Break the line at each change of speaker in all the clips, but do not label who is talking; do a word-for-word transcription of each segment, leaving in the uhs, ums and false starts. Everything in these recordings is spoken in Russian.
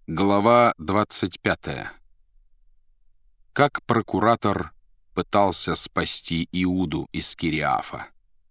Глава двадцать пятая. Как прокуратор пытался спасти Иуду из Кириафа.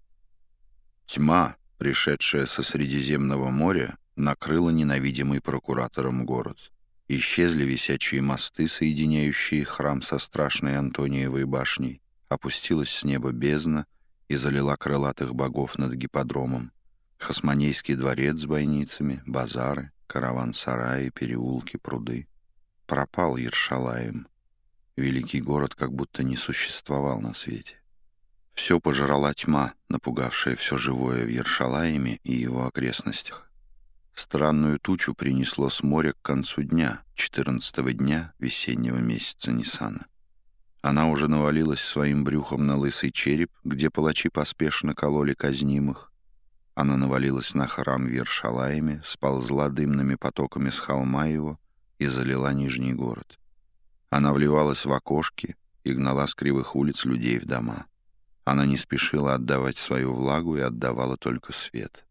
Тьма, пришедшая со Средиземного моря, накрыла ненавидимый прокуратором город. Исчезли висячие мосты, соединяющие храм со страшной Антониевой башней. Опустилась с неба бездна и залила крылатых богов над гипподромом. Хасмонейский дворец с бойницами, базары, караван-сараи, переулки, пруды. Пропал Иершалаим. Великий город как будто не существовал на свете. Все пожрала тьма, напугавшая все живое в Иершалаиме и его окрестностях. Странную тучу принесло с моря к концу дня, четырнадцатого дня весеннего месяца Нисана. Она уже навалилась своим брюхом на лысый череп, где палачи поспешно кололи казнимых. Она навалилась на храм в Иершалаиме, сползла дымными потоками с холма его и залила Нижний город. Она вливалась в окошки и гнала с кривых улиц людей в дома. Она не спешила отдавать свою влагу и отдавала только свет.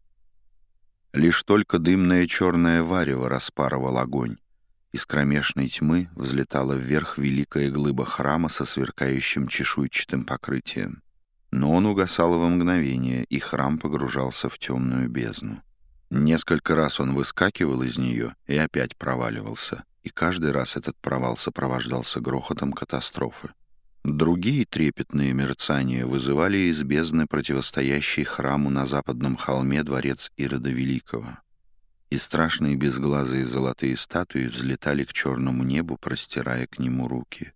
Лишь только дымное черное варево распарывал огонь. Из кромешной тьмы взлетала вверх великая глыба храма со сверкающим чешуйчатым покрытием. Но он угасал во мгновение, и храм погружался в темную бездну. Несколько раз он выскакивал из нее и опять проваливался, и каждый раз этот провал сопровождался грохотом катастрофы. Другие трепетные мерцания вызывали из бездны противостоящий храму на западном холме дворец Ирода Великого. И страшные безглазые золотые статуи взлетали к черному небу, простирая к нему руки.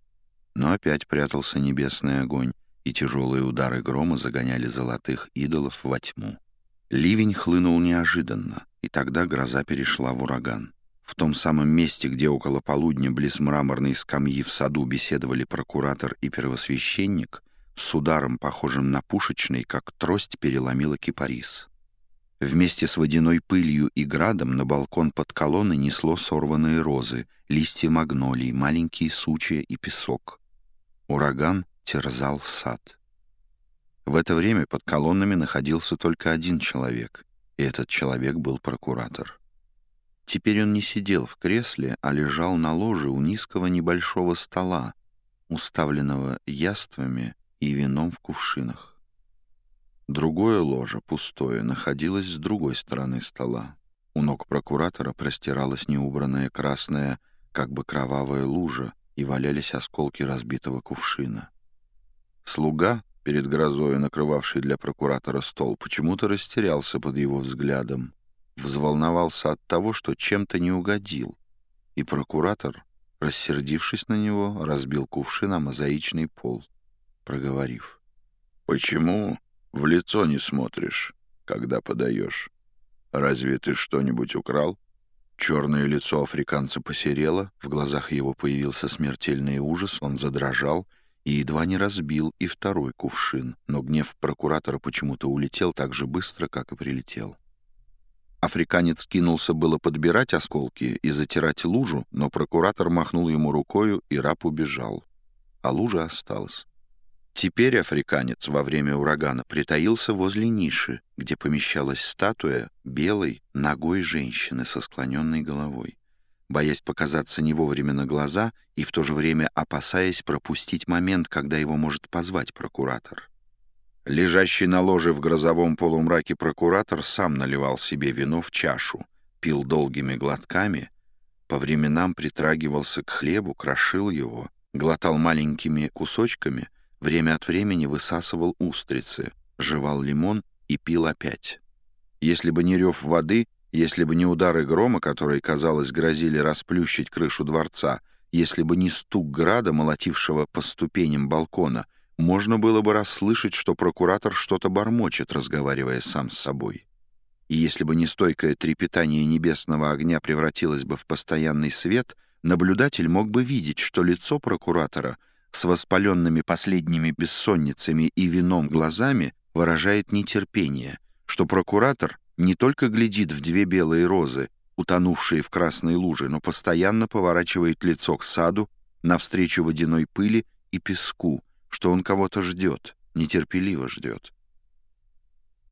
Но опять прятался небесный огонь, и тяжелые удары грома загоняли золотых идолов во тьму. Ливень хлынул неожиданно, и тогда гроза перешла в ураган. В том самом месте, где около полудня близ мраморной скамьи в саду беседовали прокуратор и первосвященник, с ударом, похожим на пушечный, как трость, переломила кипарис. Вместе с водяной пылью и градом на балкон под колонной несло сорванные розы, листья магнолий, маленькие сучья и песок. Ураган терзал сад. В это время под колоннами находился только один человек, и этот человек был прокуратор. Теперь он не сидел в кресле, а лежал на ложе у низкого небольшого стола, уставленного яствами и вином в кувшинах. Другое ложе, пустое, находилось с другой стороны стола. У ног прокуратора простиралась неубранная красная, как бы кровавая лужа, и валялись осколки разбитого кувшина. Слуга, перед грозою накрывавший для прокуратора стол, почему-то растерялся под его взглядом, взволновался от того, что чем-то не угодил, и прокуратор, рассердившись на него, разбил кувшин о мозаичный пол, проговорив: «Почему в лицо не смотришь, когда подаешь? Разве ты что-нибудь украл?» Черное лицо африканца посерело, в глазах его появился смертельный ужас, он задрожал и едва не разбил и второй кувшин, но гнев прокуратора почему-то улетел так же быстро, как и прилетел. Африканец кинулся было подбирать осколки и затирать лужу, но прокуратор махнул ему рукою, и раб убежал, а лужа осталась. Теперь африканец во время урагана притаился возле ниши, где помещалась статуя белой, нагой женщины со склоненной головой, боясь показаться не вовремя на глаза и в то же время опасаясь пропустить момент, когда его может позвать прокуратор. Лежащий на ложе в грозовом полумраке прокуратор сам наливал себе вино в чашу, пил долгими глотками, по временам притрагивался к хлебу, крошил его, глотал маленькими кусочками, время от времени высасывал устрицы, жевал лимон и пил опять. Если бы не рев воды, если бы не удары грома, которые, казалось, грозили расплющить крышу дворца, если бы не стук града, молотившего по ступеням балкона, можно было бы расслышать, что прокуратор что-то бормочет, разговаривая сам с собой. И если бы не стойкое трепетание небесного огня превратилось бы в постоянный свет, наблюдатель мог бы видеть, что лицо прокуратора с воспаленными последними бессонницами и вином глазами выражает нетерпение, что прокуратор не только глядит в две белые розы, утонувшие в красной луже, но постоянно поворачивает лицо к саду, навстречу водяной пыли и песку, что он кого-то ждет, нетерпеливо ждет.